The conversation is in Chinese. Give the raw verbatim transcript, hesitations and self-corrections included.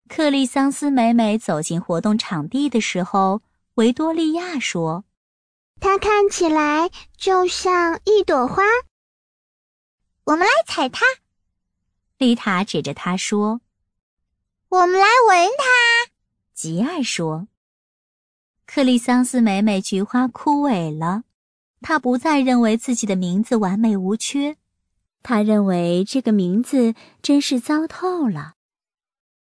克利桑斯美美走进活动场地的时候，维多利亚说： 它看起来就像一朵花。 我们来采它。 丽塔指着它说： 我们来闻它。 吉尔说。克利桑斯美美菊花枯萎了，她不再认为自己的名字完美无缺，她认为这个名字真是糟透了。